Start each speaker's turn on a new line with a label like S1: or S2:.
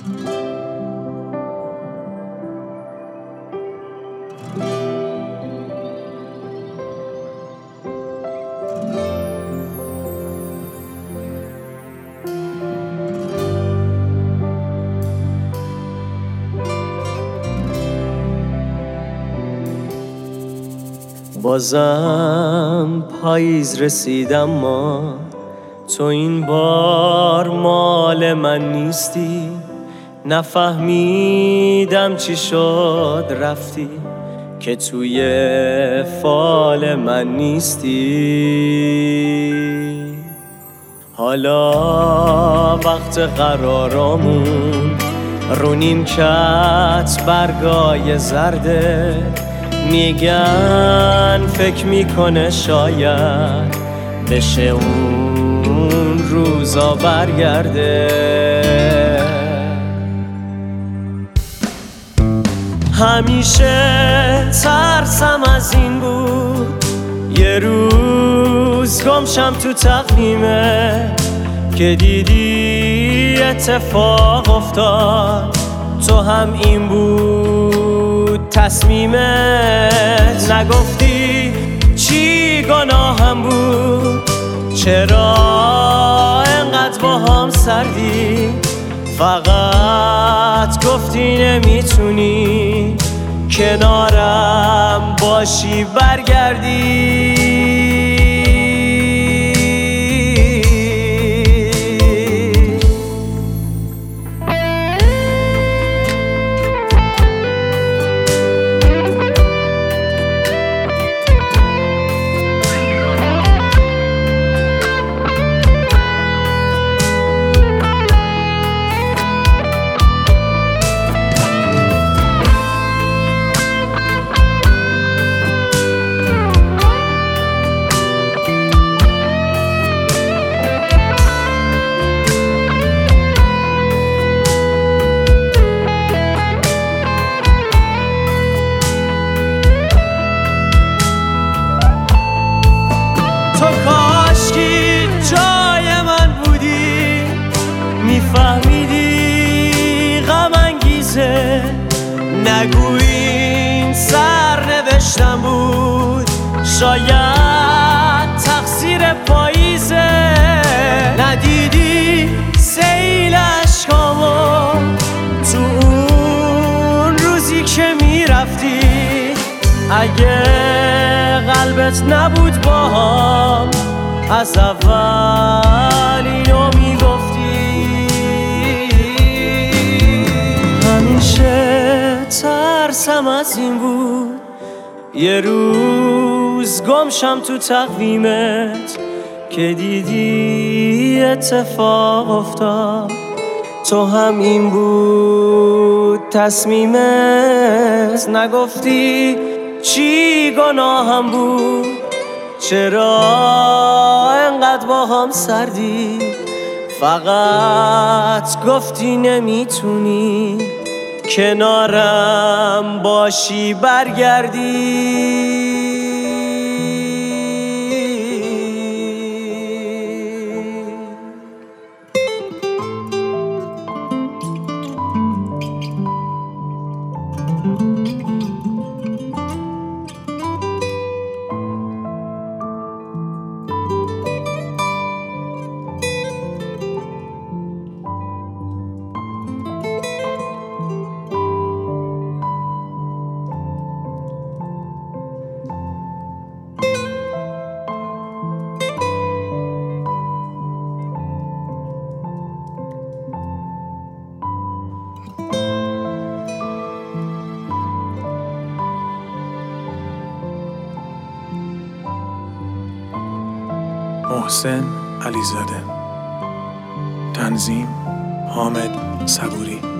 S1: بازم پاییز رسیدم، ما تو این بار مال من نیستی. نفهمیدم چی شد رفتی که توی فال من نیستی. حالا وقت قرارمون رو نیمکت برگای زرده، میگن فکر میکنه شاید بشه اون روزا برگرده. همیشه ترسم از این بود یه روز گمشم تو تقویمه، که دیدی اتفاق افتاد تو هم این بود تصمیمت. نگفتی چی گناهم بود، چرا انقدر با هم سردی، فقط گفتی نمیتونی کنارم باشی برگردی. تو کاشکی جای من بودی، میفهمیدی غم انگیزه. نگو این سرنوشتم بود، شاید تقصیر پاییزه. ندیدی سیل اشکامو تو اون روزی که میرفتی، اگه قلبت نبود با هم از اول اینو میگفتی. همیشه ترسم از این بود یه روز گمشم تو تقویمت، که دیدی اتفاق افتاد تو هم این بود تصمیمت. نگفتی چی گناهم بود، چرا انقدر با هم سردی، فقط گفتی نمیتونی کنارم باشی برگردی.
S2: محسن علیزاده. تنظیم حامد صبوری.